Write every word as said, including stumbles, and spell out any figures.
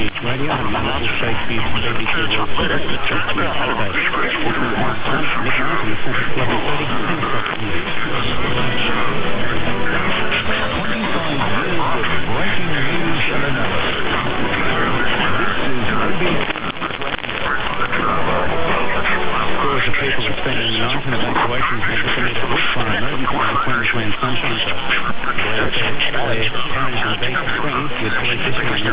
Beach Radio and wonderful Shakespeare A B C World Service with Shakespeare Update. This is my time at midnight in the centre of eleven thirty ten o'clock news. twenty-five years of breaking news and analysis. This is A B C Scores of people are spending the night in evacuations in the Committee of Bushfire Emergency in the Queensland Sunshine Coast. They're carrying basic screens with police issuing